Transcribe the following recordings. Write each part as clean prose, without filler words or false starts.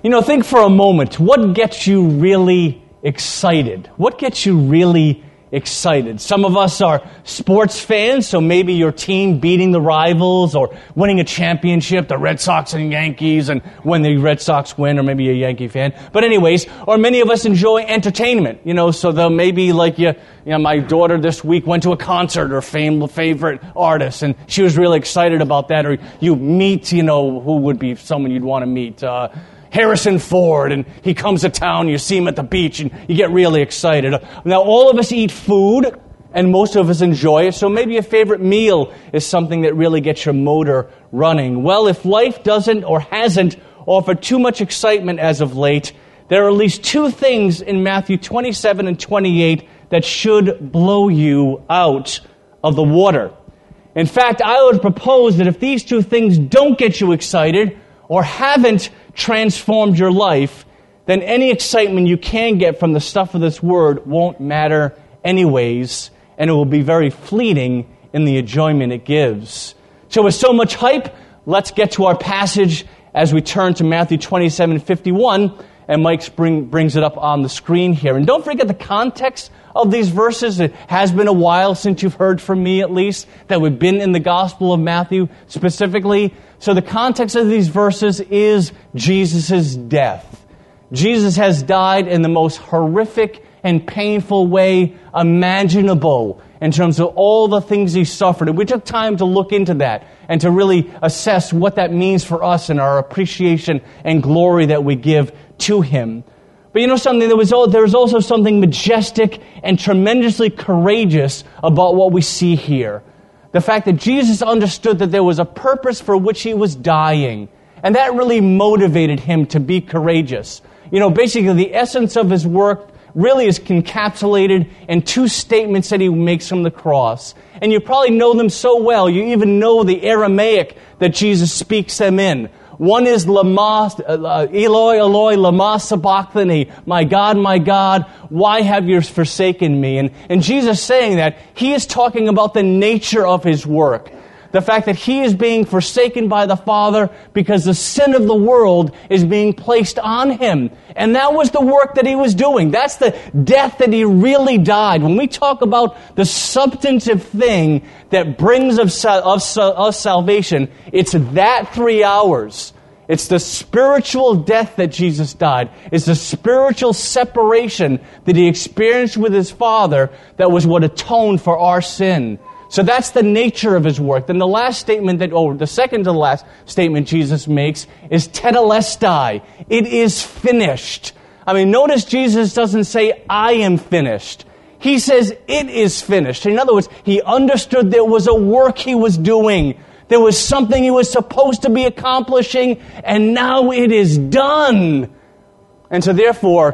Think for a moment, what gets you really excited? What gets you really excited? Some of us are sports fans, so maybe your team beating the rivals or winning a championship, the Red Sox and Yankees, and when the Red Sox win, or maybe a Yankee fan. But anyways, or many of us enjoy entertainment, so they'll maybe like my daughter this week went to a concert, her favorite artist, and she was really excited about that. Or you meet, who would be someone you'd want to meet, Harrison Ford, and he comes to town, you see him at the beach, and you get really excited. Now, all of us eat food, and most of us enjoy it, so maybe a favorite meal is something that really gets your motor running. Well, if life doesn't or hasn't offered too much excitement as of late, there are at least two things in Matthew 27 and 28 that should blow you out of the water. In fact, I would propose that if these two things don't get you excited or haven't transformed your life, then any excitement you can get from the stuff of this word won't matter anyways, and it will be very fleeting in the enjoyment it gives. So with so much hype, let's get to our passage as we turn to Matthew 27:51, and Mike brings it up on the screen here. And don't forget the context of these verses. It has been a while since you've heard from me, at least, that we've been in the Gospel of Matthew specifically. So the context of these verses is Jesus' death. Jesus has died in the most horrific and painful way imaginable in terms of all the things he suffered. And we took time to look into that and to really assess what that means for us and our appreciation and glory that we give to him. But something, there was also something majestic and tremendously courageous about what we see here. The fact that Jesus understood that there was a purpose for which he was dying. And that really motivated him to be courageous. Basically the essence of his work really is encapsulated in two statements that he makes from the cross. And you probably know them so well, you even know the Aramaic that Jesus speaks them in. One is Eloi, Eloi, lama sabachthani, my God, why have you forsaken me? And Jesus saying that, he is talking about the nature of his work. The fact that he is being forsaken by the Father because the sin of the world is being placed on him. And that was the work that he was doing. That's the death that he really died. When we talk about the substantive thing that brings us salvation, it's that 3 hours. It's the spiritual death that Jesus died. It's the spiritual separation that he experienced with his Father that was what atoned for our sin. So that's the nature of his work. Then the second to the last statement Jesus makes is tetelestai. It is finished. Notice Jesus doesn't say, I am finished. He says, it is finished. In other words, he understood there was a work he was doing. There was something he was supposed to be accomplishing, and now it is done. And so therefore,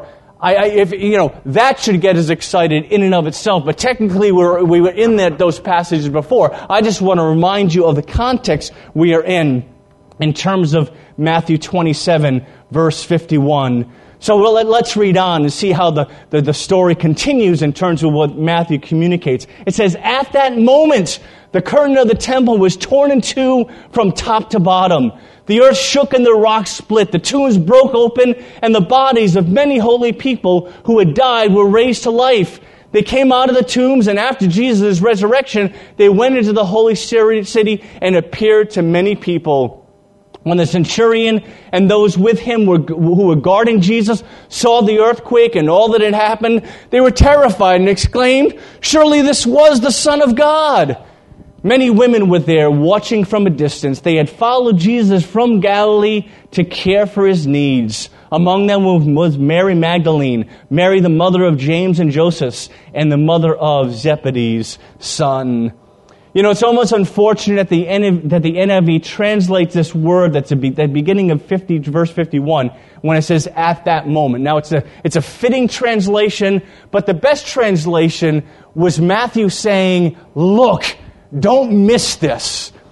that should get us excited in and of itself. But technically, we were in those passages before. I just want to remind you of the context we are in terms of Matthew 27, verse 51. So let's read on and see how the story continues in terms of what Matthew communicates. It says, at that moment, the curtain of the temple was torn in two from top to bottom. The earth shook and the rocks split. The tombs broke open, and the bodies of many holy people who had died were raised to life. They came out of the tombs, and after Jesus' resurrection, they went into the holy city and appeared to many people. When the centurion and those with him who were guarding Jesus saw the earthquake and all that had happened, they were terrified and exclaimed, surely this was the Son of God. Many women were there watching from a distance. They had followed Jesus from Galilee to care for his needs. Among them was Mary Magdalene, Mary the mother of James and Joseph, and the mother of Zebedee's son. It's almost unfortunate that the NIV translates this word that's at the beginning of verse 51 when it says, at that moment. Now, it's a fitting translation, but the best translation was Matthew saying, look, don't miss this.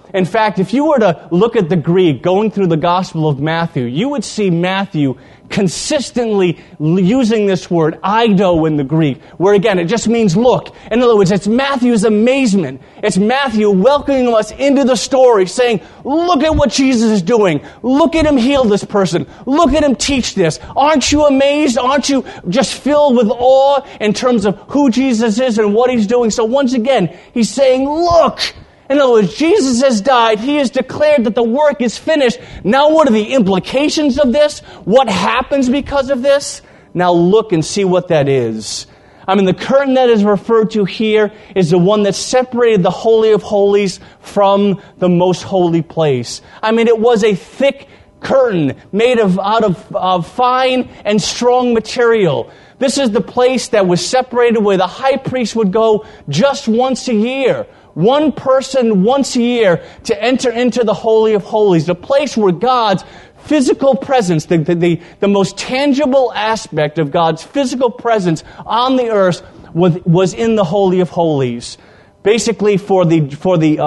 In fact, if you were to look at the Greek going through the Gospel of Matthew, you would see Matthew consistently using this word, eido in the Greek, where again, it just means look. In other words, it's Matthew's amazement. It's Matthew welcoming us into the story, saying, look at what Jesus is doing. Look at him heal this person. Look at him teach this. Aren't you amazed? Aren't you just filled with awe in terms of who Jesus is and what he's doing? So once again, he's saying, look. In other words, Jesus has died. He has declared that the work is finished. Now what are the implications of this? What happens because of this? Now look and see what that is. The curtain that is referred to here is the one that separated the Holy of Holies from the most holy place. It was a thick curtain made out of fine and strong material. This is the place that was separated where the high priest would go just once a year. One person once a year to enter into the Holy of Holies, the place where God's physical presence, the most tangible aspect of God's physical presence on the earth was in the Holy of Holies. Basically, for the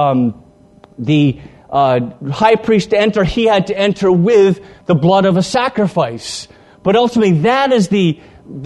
high priest to enter, he had to enter with the blood of a sacrifice. But ultimately, that is the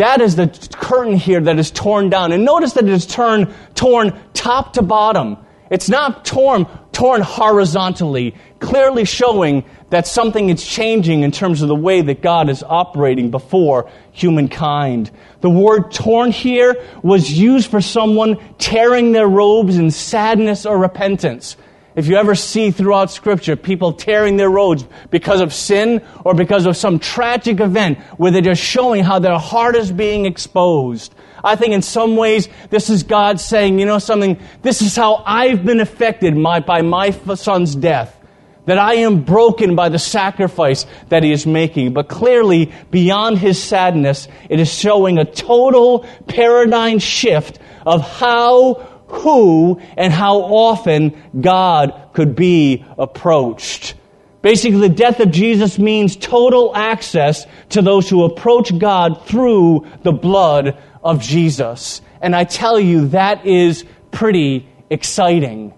curtain here that is torn down. And notice that it is torn top to bottom. It's not torn horizontally, clearly showing that something is changing in terms of the way that God is operating before humankind. The word torn here was used for someone tearing their robes in sadness or repentance. If you ever see throughout Scripture people tearing their robes because of sin or because of some tragic event where they're just showing how their heart is being exposed, I think in some ways this is God saying, you know something, this is how I've been affected by my son's death. That I am broken by the sacrifice that he is making. But clearly, beyond his sadness, it is showing a total paradigm shift of how, who, and how often God could be approached. Basically, the death of Jesus means total access to those who approach God through the blood of Jesus. And I tell you, that is pretty exciting.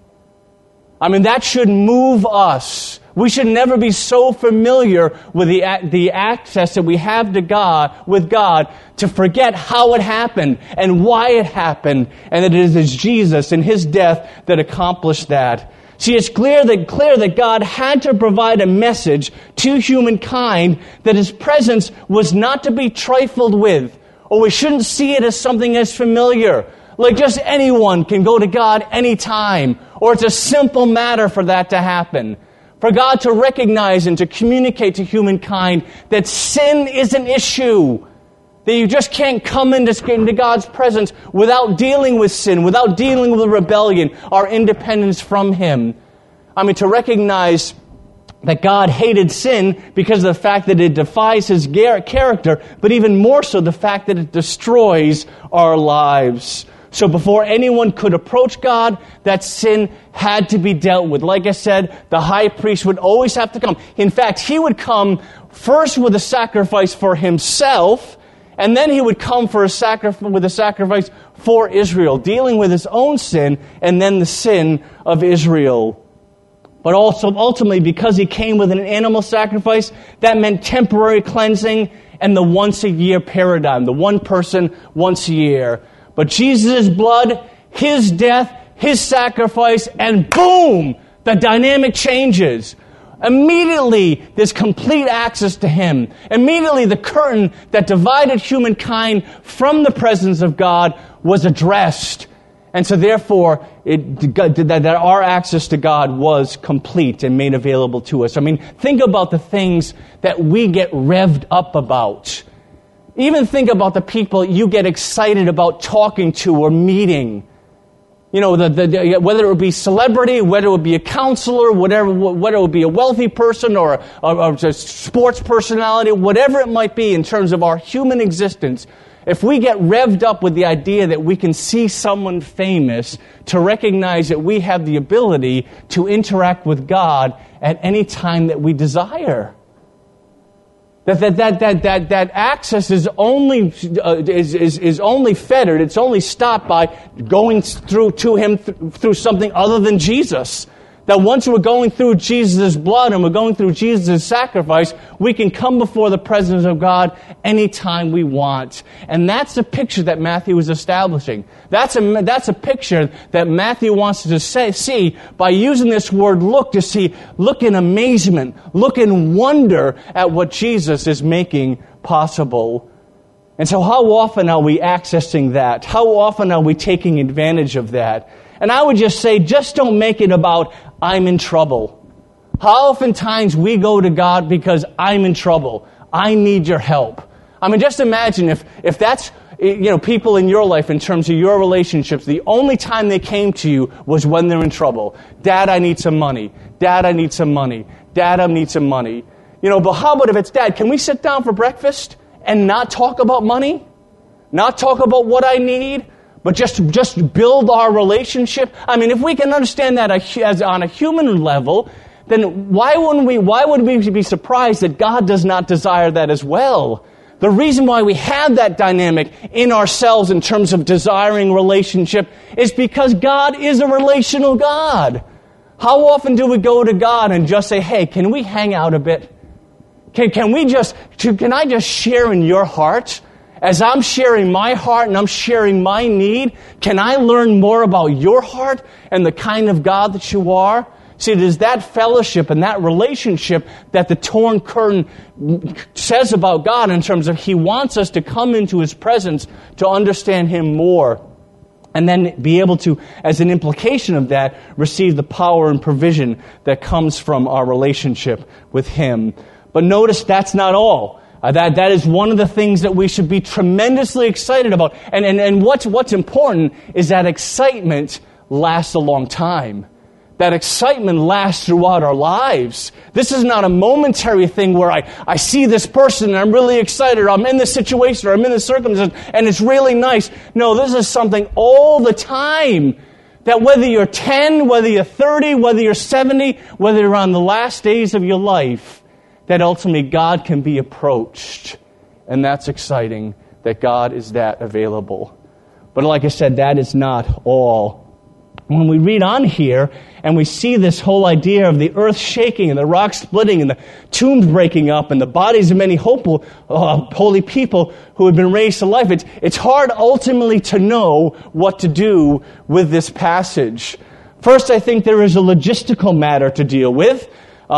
That should move us. We should never be so familiar with the access that we have to God, with God, to forget how it happened and why it happened, and that it is Jesus and His death that accomplished that. See, it's clear that God had to provide a message to humankind that His presence was not to be trifled with, or we shouldn't see it as something as familiar. Like just anyone can go to God anytime, or it's a simple matter for that to happen. For God to recognize and to communicate to humankind that sin is an issue. That you just can't come into God's presence without dealing with sin, without dealing with rebellion, our independence from Him. To recognize that God hated sin because of the fact that it defies His character, but even more so the fact that it destroys our lives. So before anyone could approach God, that sin had to be dealt with. Like I said, the high priest would always have to come. In fact, he would come first with a sacrifice for himself, and then he would come with a sacrifice for Israel, dealing with his own sin and then the sin of Israel. But also, ultimately, because he came with an animal sacrifice, that meant temporary cleansing and the once-a-year paradigm, the one person once a year. But Jesus' blood, His death, His sacrifice, and boom, the dynamic changes. Immediately, there's complete access to Him. Immediately, the curtain that divided humankind from the presence of God was addressed. And so therefore, that our access to God was complete and made available to us. Think about the things that we get revved up about. Even think about the people you get excited about talking to or meeting. Whether it would be celebrity, whether it would be a counselor, whether it would be a wealthy person or just sports personality, whatever it might be in terms of our human existence. If we get revved up with the idea that we can see someone famous, to recognize that we have the ability to interact with God at any time that we desire. That access is only fettered. It's only stopped by going through to Him through something other than Jesus. That once we're going through Jesus' blood and we're going through Jesus' sacrifice, we can come before the presence of God anytime we want. And that's the picture that Matthew is establishing. That's a picture that Matthew wants to see by using this word look to see, look in amazement, look in wonder at what Jesus is making possible. And so how often are we accessing that? How often are we taking advantage of that? And I would just say, just don't make it about, I'm in trouble. How oftentimes we go to God because I'm in trouble. I need your help. I mean, just imagine if that's, people in your life in terms of your relationships, the only time they came to you was when they're in trouble. Dad, I need some money. Dad, I need some money. Dad, I need some money. But how about if it's, Dad, can we sit down for breakfast and not talk about money? Not talk about what I need? But just build our relationship. I mean, if we can understand that as on a human level, then why would we be surprised that God does not desire that as well? The reason why we have that dynamic in ourselves in terms of desiring relationship is because God is a relational God. How often do we go to God and just say, hey, can we hang out a bit? Can I just share in your heart? As I'm sharing my heart and I'm sharing my need, can I learn more about your heart and the kind of God that you are? See, it is that fellowship and that relationship that the torn curtain says about God in terms of He wants us to come into His presence to understand Him more. And then be able to, as an implication of that, receive the power and provision that comes from our relationship with Him. But notice that's not all. That is one of the things that we should be tremendously excited about. And what's important is that excitement lasts a long time. That excitement lasts throughout our lives. This is not a momentary thing where I see this person and I'm really excited, or I'm in this situation, or I'm in this circumstance, and it's really nice. No, this is something all the time. That whether you're 10, whether you're 30, whether you're 70, whether you're on the last days of your life, that ultimately God can be approached. And that's exciting, that God is that available. But like I said, that is not all. When we read on here, and we see this whole idea of the earth shaking, and the rocks splitting, and the tombs breaking up, and the bodies of many holy people who have been raised to life, it's hard ultimately to know what to do with this passage. First, I think there is a logistical matter to deal with.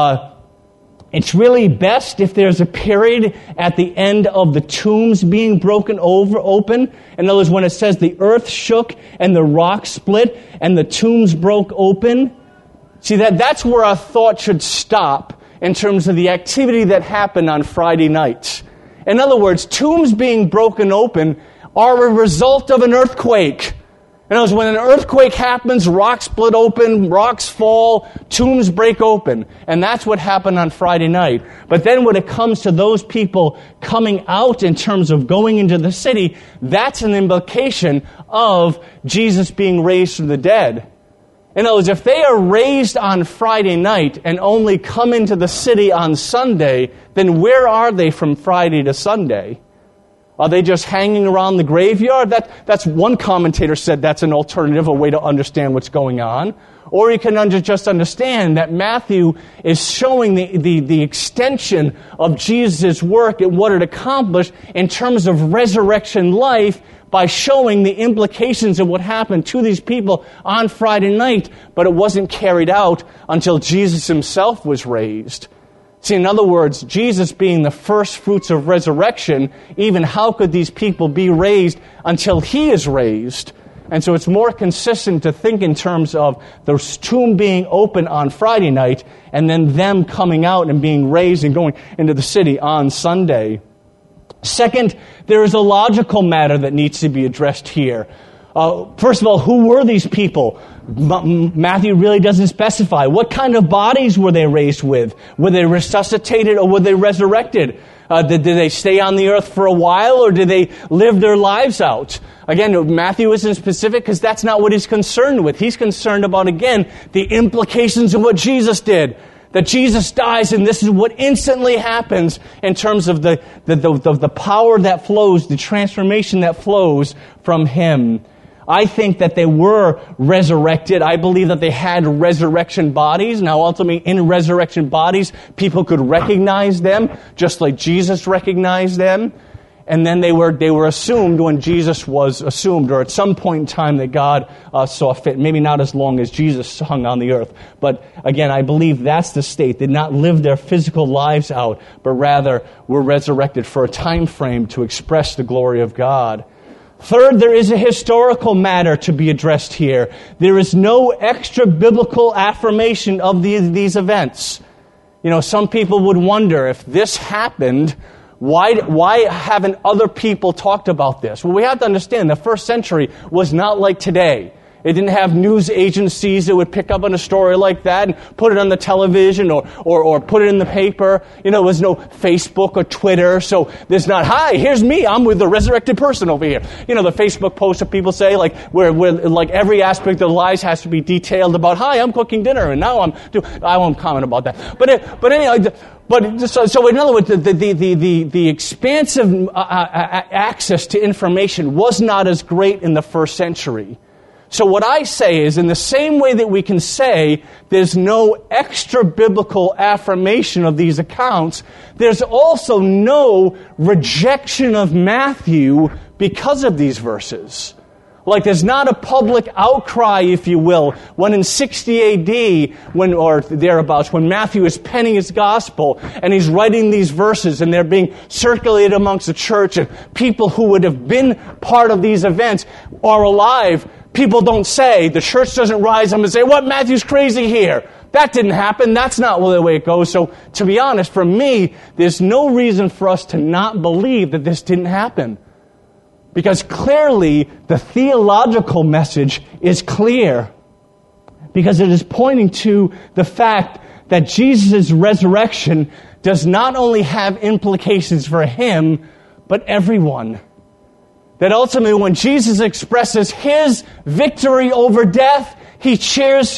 It's really best if there's a period at the end of the tombs being broken open. In other words, when it says the earth shook and the rocks split and the tombs broke open. See, that's where our thought should stop in terms of the activity that happened on Friday night. In other words, tombs being broken open are a result of an earthquake. In other words, when an earthquake happens, rocks split open, rocks fall, tombs break open. And that's what happened on Friday night. But then when it comes to those people coming out in terms of going into the city, that's an implication of Jesus being raised from the dead. In other words, if they are raised on Friday night and only come into the city on Sunday, then where are they from Friday to Sunday? Are they just hanging around the graveyard? That's one commentator said that's an alternative, a way to understand what's going on. Or you can just understand that Matthew is showing the extension of Jesus' work and what it accomplished in terms of resurrection life by showing the implications of what happened to these people on Friday night, but it wasn't carried out until Jesus himself was raised. See, in other words, Jesus being the first fruits of resurrection, even how could these people be raised until He is raised? And so it's more consistent to think in terms of the tomb being open on Friday night and then them coming out and being raised and going into the city on Sunday. Second, there is a logical matter that needs to be addressed here. First of all, who were these people? Matthew really doesn't specify. What kind of bodies were they raised with? Were they resuscitated or were they resurrected? Did they stay on the earth for a while or did they live their lives out? Again, Matthew isn't specific because that's not what he's concerned with. He's concerned about, again, the implications of what Jesus did. That Jesus dies and this is what instantly happens in terms of the power that flows, the transformation that flows from Him. I think that they were resurrected. I believe that they had resurrection bodies. Now, ultimately, in resurrection bodies, people could recognize them, just like Jesus recognized them. And then they were assumed when Jesus was assumed, or at some point in time that God saw fit. Maybe not as long as Jesus hung on the earth. But again, I believe that's the state. They did not live their physical lives out, but rather were resurrected for a time frame to express the glory of God. Third, there is a historical matter to be addressed here. There is no extra biblical affirmation of these events. You know, some people would wonder if this happened, why haven't other people talked about this? Well, we have to understand the first century was not like today. It didn't have news agencies that would pick up on a story like that and put it on the television or put it in the paper. You know, there was no Facebook or Twitter, so there's not, hi, here's me, I'm with the resurrected person over here. You know, the Facebook posts that people say, like, where like every aspect of their lives has to be detailed about, hi, I'm cooking dinner, and now I won't comment about that. But anyway, so in other words, the expansive access to information was not as great in the first century. So what I say is, in the same way that we can say there's no extra biblical affirmation of these accounts, there's also no rejection of Matthew because of these verses. Like, there's not a public outcry, if you will, when in 60 AD, or thereabouts, when Matthew is penning his gospel, and he's writing these verses, and they're being circulated amongst the church, and people who would have been part of these events are alive. People don't say, the church doesn't rise up and say, what, Matthew's crazy here. That didn't happen. That's not the way it goes. So, to be honest, for me, there's no reason for us to not believe that this didn't happen. Because clearly, the theological message is clear. Because it is pointing to the fact that Jesus' resurrection does not only have implications for him, but everyone. That ultimately, when Jesus expresses his victory over death, she shares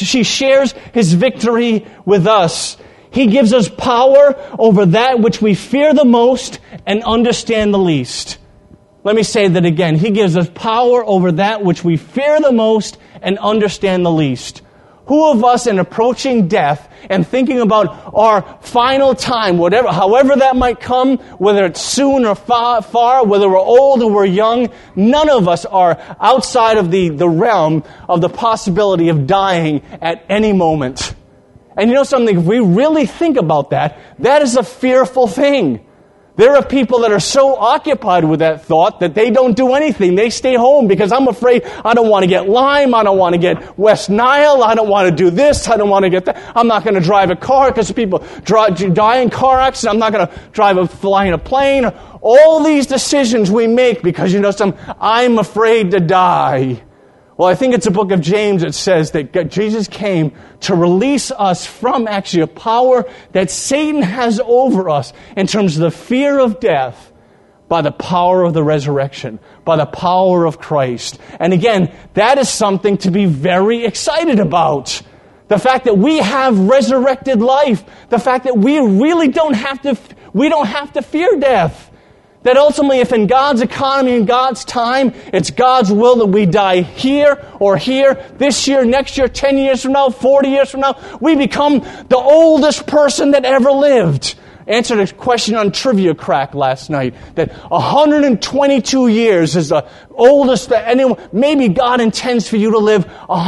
his victory with us. He gives us power over that which we fear the most and understand the least. Let me say that again. He gives us power over that which we fear the most and understand the least. Who of us, in approaching death and thinking about our final time, however that might come, whether it's soon or far, whether we're old or we're young, none of us are outside of the realm of the possibility of dying at any moment. And you know something? If we really think about that, that is a fearful thing. There are people that are so occupied with that thought that they don't do anything. They stay home because I'm afraid I don't want to get Lyme, I don't want to get West Nile, I don't want to do this, I don't want to get that. I'm not going to drive a car because people die in car accidents. I'm not going to fly in a plane. All these decisions we make because, I'm afraid to die. Well, I think it's the book of James that says that Jesus came to release us from actually a power that Satan has over us in terms of the fear of death by the power of the resurrection, by the power of Christ. And again, that is something to be very excited about. The fact that we have resurrected life, the fact that we really don't have to fear death. That ultimately, if in God's economy, in God's time, it's God's will that we die here or here, this year, next year, 10 years from now, 40 years from now, we become the oldest person that ever lived. Answered a question on Trivia Crack last night, that 122 years is the oldest that anyone, maybe God intends for you to live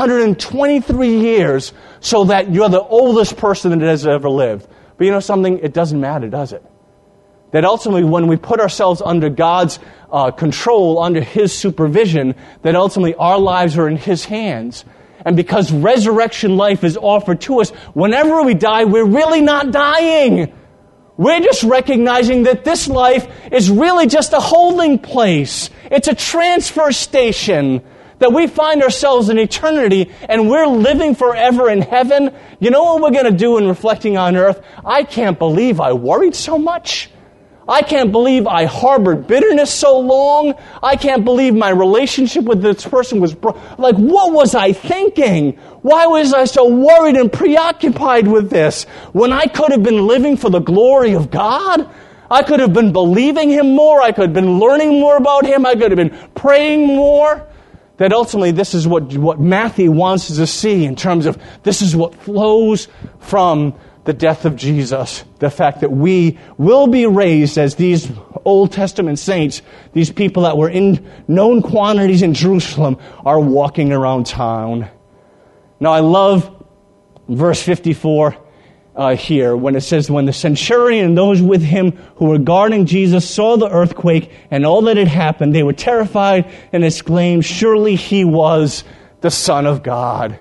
123 years so that you're the oldest person that has ever lived. But you know something? It doesn't matter, does it? That ultimately, when we put ourselves under God's control, under His supervision, that ultimately our lives are in His hands. And because resurrection life is offered to us, whenever we die, we're really not dying. We're just recognizing that this life is really just a holding place. It's a transfer station. That we find ourselves in eternity and we're living forever in heaven. You know what we're going to do in reflecting on earth? I can't believe I worried so much. I can't believe I harbored bitterness so long. I can't believe my relationship with this person was like, what was I thinking? Why was I so worried and preoccupied with this? When I could have been living for the glory of God? I could have been believing Him more. I could have been learning more about Him. I could have been praying more. that ultimately this is what Matthew wants us to see in terms of this is what flows from the death of Jesus. The fact that we will be raised as these Old Testament saints, these people that were in known quantities in Jerusalem, are walking around town. Now I love verse 54 here when it says, when the centurion and those with him who were guarding Jesus saw the earthquake and all that had happened, they were terrified and exclaimed, surely he was the Son of God.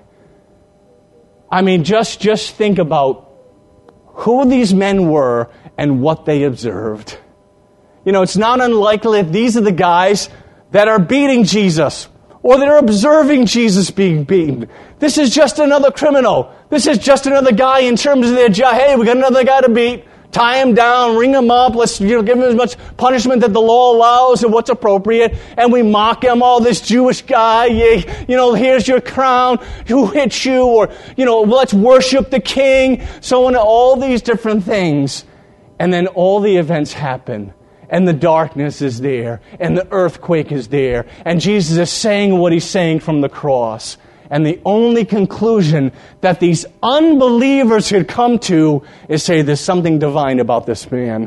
I mean, just think about who these men were and what they observed. You know, it's not unlikely that these are the guys that are beating Jesus, or they're observing Jesus being beaten. This is just another criminal. This is just another guy in terms of their job. Hey, we got another guy to beat. Tie him down, ring him up. Let's give him as much punishment that the law allows and what's appropriate. And we mock him. Oh, this Jewish guy. Here's your crown. Who hit you? Or let's worship the king. So on, all these different things, and then all the events happen. And the darkness is there, and the earthquake is there, and Jesus is saying what he's saying from the cross. And the only conclusion that these unbelievers could come to is say there's something divine about this man.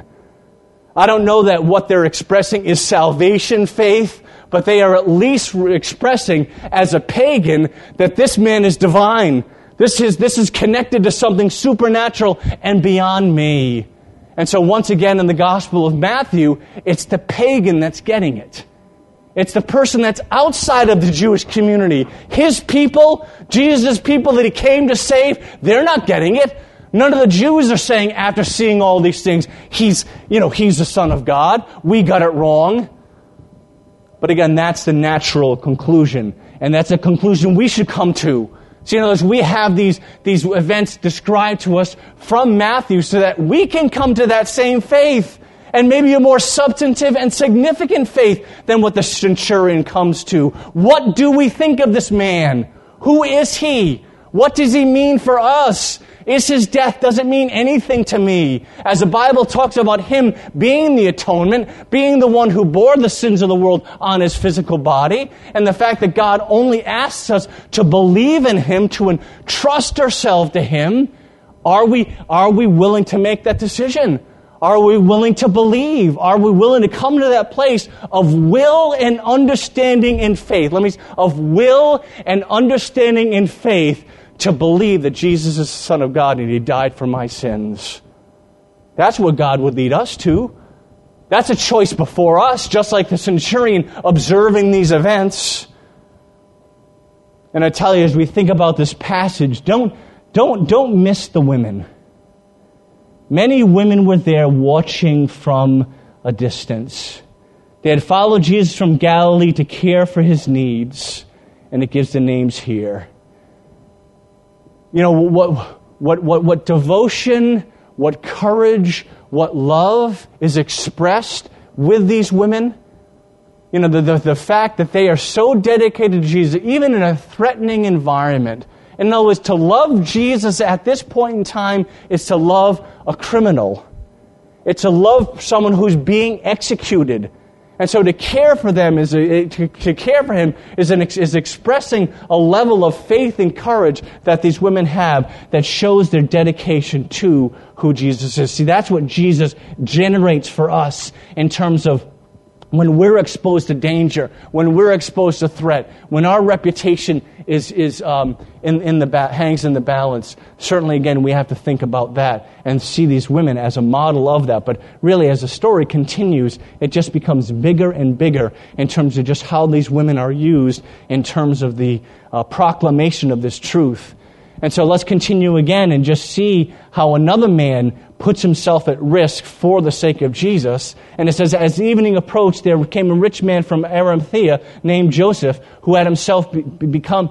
I don't know that what they're expressing is salvation faith, but they are at least expressing as a pagan that this man is divine. This is connected to something supernatural and beyond me. And so once again in the Gospel of Matthew, it's the pagan that's getting it. It's the person that's outside of the Jewish community. His people, Jesus' people that he came to save, they're not getting it. None of the Jews are saying after seeing all these things, he's the Son of God. We got it wrong. But again, that's the natural conclusion. And that's a conclusion we should come to. So, in other words, we have these events described to us from Matthew so that we can come to that same faith, and maybe a more substantive and significant faith than what the centurion comes to. What do we think of this man? Who is he? What does he mean for us? Is his death doesn't mean anything to me. As the Bible talks about him being the atonement, being the one who bore the sins of the world on his physical body, and the fact that God only asks us to believe in him, to entrust ourselves to him, are we willing to make that decision? Are we willing to believe? Are we willing to come to that place of will and understanding in faith? Of will and understanding in faith to believe that Jesus is the Son of God and he died for my sins. That's what God would lead us to. That's a choice before us, just like the centurion observing these events. And I tell you, as we think about this passage, don't miss the women. Many women were there watching from a distance. They had followed Jesus from Galilee to care for his needs, and it gives the names here. You know, what devotion, what courage, what love is expressed with these women. You know, the fact that they are so dedicated to Jesus, even in a threatening environment. In other words, to love Jesus at this point in time is to love a criminal. It's to love someone who's being executed. And so to care for them is expressing a level of faith and courage that these women have that shows their dedication to who Jesus is. See, that's what Jesus generates for us in terms of when we're exposed to danger, when we're exposed to threat, when our reputation hangs in the balance. Certainly, again, we have to think about that and see these women as a model of that. But really, as the story continues, it just becomes bigger and bigger in terms of just how these women are used in terms of the proclamation of this truth. And so let's continue again and just see how another man puts himself at risk for the sake of Jesus. And it says, as the evening approached, there came a rich man from Arimathea named Joseph, who had himself become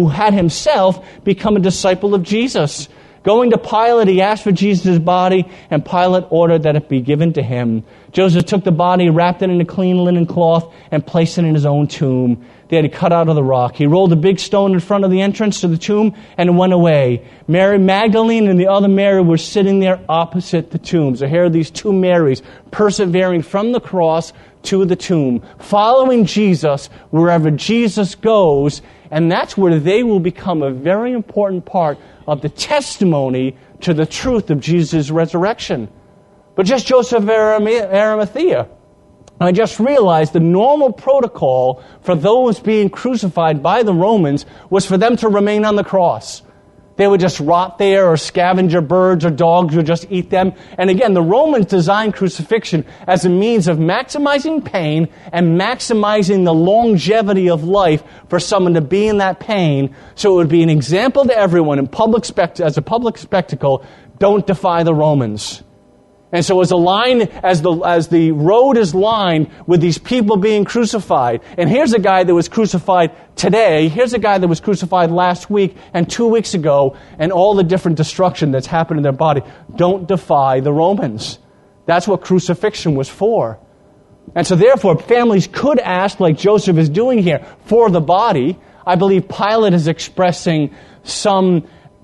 a disciple of Jesus. Going to Pilate, he asked for Jesus' body, and Pilate ordered that it be given to him. Joseph took the body, wrapped it in a clean linen cloth, and placed it in his own tomb. they had cut out of the rock. He rolled a big stone in front of the entrance to the tomb and went away. Mary Magdalene and the other Mary were sitting there opposite the tombs. So here are these two Marys persevering from the cross to the tomb, following Jesus wherever Jesus goes, and that's where they will become a very important part of the testimony to the truth of Jesus' resurrection. But just Joseph of Arimathea, I just realized the normal protocol for those being crucified by the Romans was for them to remain on the cross. They would just rot there, or scavenger birds or dogs would just eat them. And again, the Romans designed crucifixion as a means of maximizing pain and maximizing the longevity of life for someone to be in that pain. So it would be an example to everyone as a public spectacle. Don't defy the Romans. And so as the road is lined with these people being crucified, and here's a guy that was crucified today, here's a guy that was crucified last week and 2 weeks ago, and all the different destruction that's happened in their body. Don't defy the Romans. That's what crucifixion was for. And so therefore, families could ask, like Joseph is doing here, for the body. I believe Pilate is expressing some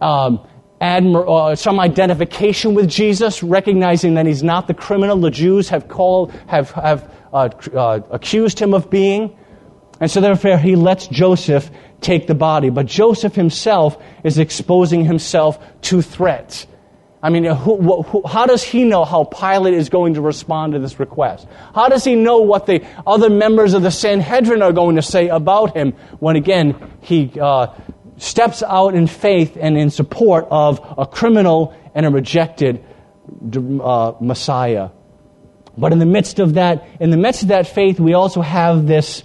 identification with Jesus, recognizing that he's not the criminal the Jews have accused him of being. And so therefore he lets Joseph take the body. But Joseph himself is exposing himself to threats. I mean, how does he know how Pilate is going to respond to this request? How does he know what the other members of the Sanhedrin are going to say about him when, again, he steps out in faith and in support of a criminal and a rejected Messiah? But in the midst of that faith, we also have this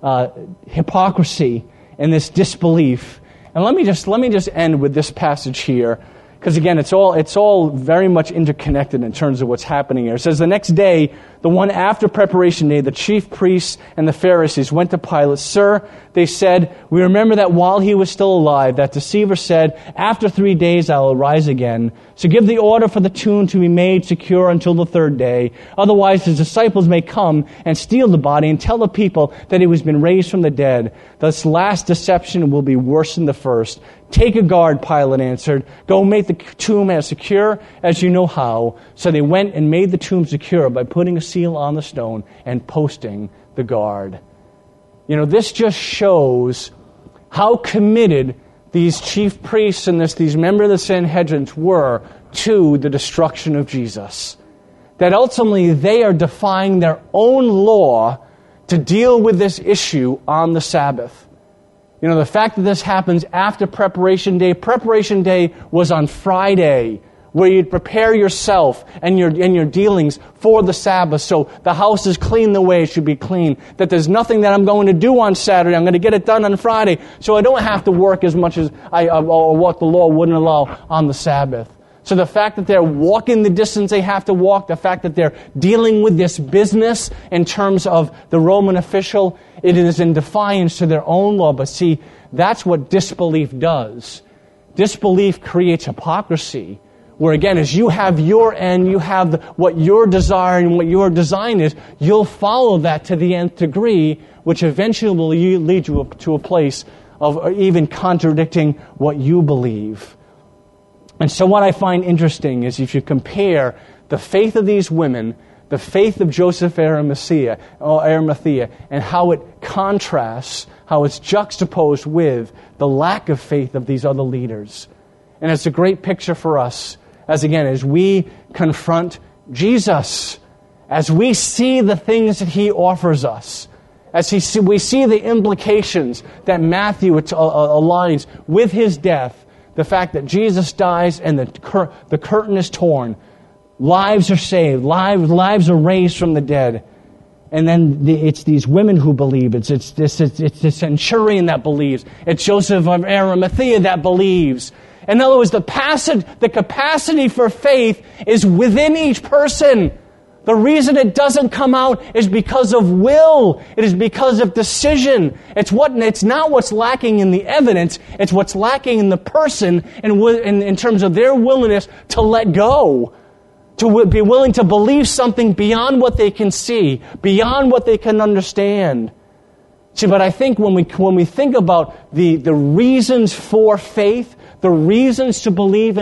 hypocrisy and this disbelief. And let me just end with this passage here, because again, it's all very much interconnected in terms of what's happening here. It says, the next day, the one after preparation day, the chief priests and the Pharisees went to Pilate. Sir, they said, we remember that while he was still alive, that deceiver said, after 3 days I will rise again. So give the order for the tomb to be made secure until the third day. Otherwise his disciples may come and steal the body and tell the people that he has been raised from the dead. This last deception will be worse than the first. Take a guard, Pilate answered. Go make the tomb as secure as you know how. So they went and made the tomb secure by putting a seal on the stone and posting the guard. You know, this just shows how committed these chief priests and these members of the Sanhedrin were to the destruction of Jesus. That ultimately they are defying their own law to deal with this issue on the Sabbath. You know, the fact that this happens after Preparation Day was on Friday, where you'd prepare yourself and your dealings for the Sabbath. So the house is clean the way it should be clean. That there's nothing that I'm going to do on Saturday. I'm going to get it done on Friday, so I don't have to work as much as or what the law wouldn't allow on the Sabbath. So the fact that they're walking the distance they have to walk, the fact that they're dealing with this business in terms of the Roman official, it is in defiance to their own law. But see, that's what disbelief does. Disbelief creates hypocrisy, where again, as you have your end, you have what your desire and what your design is, you'll follow that to the nth degree, which eventually will lead you to a place of even contradicting what you believe. And so what I find interesting is if you compare the faith of these women, the faith of Joseph Arimathea, and how it contrasts, how it's juxtaposed with the lack of faith of these other leaders. And it's a great picture for us, as we confront Jesus, as we see the things that he offers us, we see the implications that Matthew aligns with his death. The fact that Jesus dies and the curtain is torn. Lives are saved. Lives are raised from the dead. And then it's these women who believe. It's the centurion that believes. It's Joseph of Arimathea that believes. In other words, the capacity for faith is within each person. The reason it doesn't come out is because of will. It is because of decision. It's not what's lacking in the evidence. It's what's lacking in the person in terms of their willingness to let go. To be willing to believe something beyond what they can see, beyond what they can understand. See, but I think when we think about the reasons for faith, the reasons to believe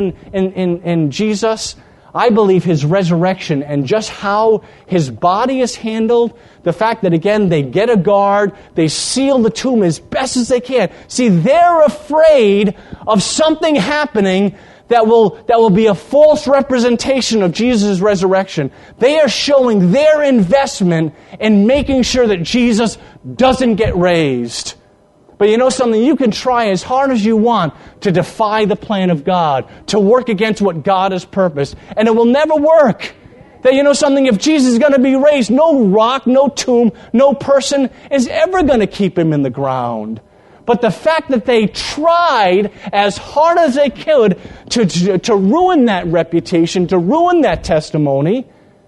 in Jesus, I believe His resurrection and just how His body is handled, the fact that, again, they get a guard, they seal the tomb as best as they can. See, they're afraid of something happening that will be a false representation of Jesus' resurrection. They are showing their investment in making sure that Jesus doesn't get raised. But you know something? You can try as hard as you want to defy the plan of God, to work against what God has purposed, and it will never work. That you know something? If Jesus is going to be raised, no rock, no tomb, no person is ever going to keep Him in the ground. But the fact that they tried as hard as they could to ruin that reputation, to ruin that testimony,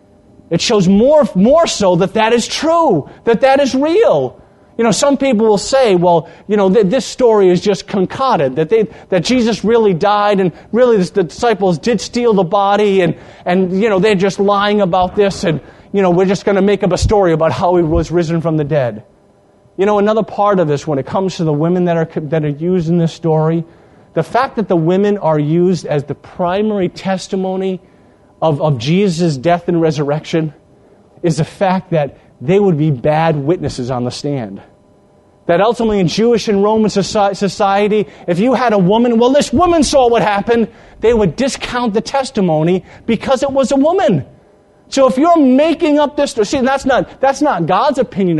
it shows more so that is true, that is real. You know, some people will say, well, you know, this story is just concocted, that Jesus really died, and really the disciples did steal the body, and you know, they're just lying about this, and you know, we're just going to make up a story about how He was risen from the dead. You know, another part of this, when it comes to the women that are used in this story, the fact that the women are used as the primary testimony of Jesus' death and resurrection is the fact that they would be bad witnesses on the stand. That ultimately in Jewish and Roman society, if you had a woman, well, this woman saw what happened, they would discount the testimony because it was a woman. So if you're making up this story, see, that's not God's opinion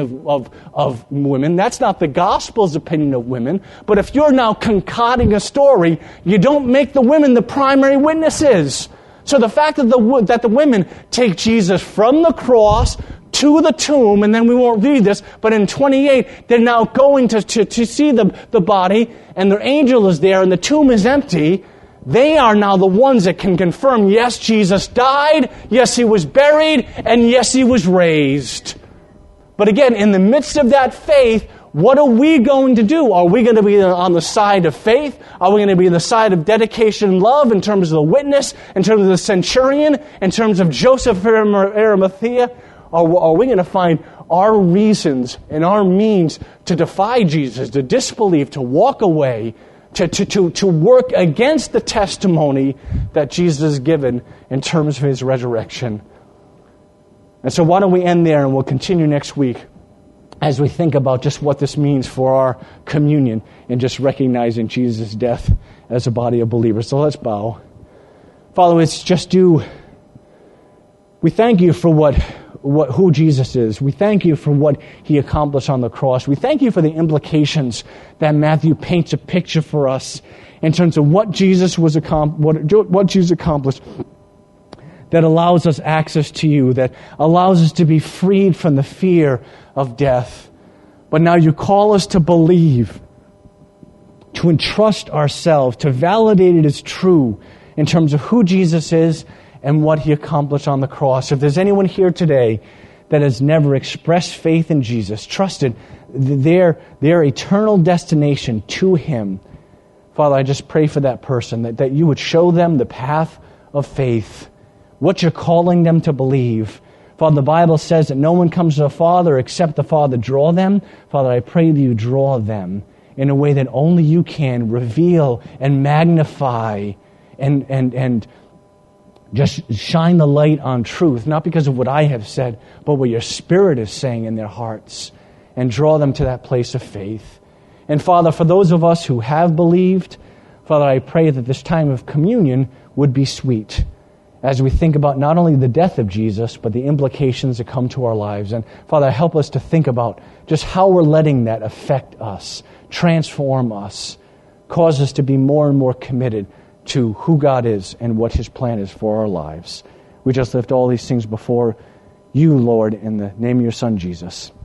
of women. That's not the gospel's opinion of women. But if you're now concocting a story, you don't make the women the primary witnesses. So the fact that the women take Jesus from the cross to the tomb, and then we won't read this, but in 28, they're now going to see the body, and their angel is there, and the tomb is empty. They are now the ones that can confirm, yes, Jesus died, yes, He was buried, and yes, He was raised. But again, in the midst of that faith, what are we going to do? Are we going to be on the side of faith? Are we going to be on the side of dedication and love in terms of the witness, in terms of the centurion, in terms of Joseph of Arimathea? Or are we going to find our reasons and our means to defy Jesus, to disbelieve, to walk away, to work against the testimony that Jesus has given in terms of His resurrection? And so why don't we end there, and we'll continue next week as we think about just what this means for our communion and just recognizing Jesus' death as a body of believers. So let's bow. Father, we thank You for who Jesus is. We thank You for what He accomplished on the cross. We thank You for the implications that Matthew paints a picture for us in terms of what Jesus accomplished, that allows us access to You, that allows us to be freed from the fear of death. But now You call us to believe, to entrust ourselves, to validate it as true in terms of who Jesus is and what He accomplished on the cross. If there's anyone here today that has never expressed faith in Jesus, trusted their eternal destination to Him, Father, I just pray for that person, that You would show them the path of faith, what You're calling them to believe. Father, the Bible says that no one comes to the Father except the Father draw them. Father, I pray that You draw them in a way that only You can reveal and magnify and just shine the light on truth, not because of what I have said, but what Your Spirit is saying in their hearts, and draw them to that place of faith. And Father, for those of us who have believed, Father, I pray that this time of communion would be sweet as we think about not only the death of Jesus, but the implications that come to our lives. And Father, help us to think about just how we're letting that affect us, transform us, cause us to be more and more committed to who God is and what His plan is for our lives. We just lift all these things before You, Lord, in the name of Your Son, Jesus.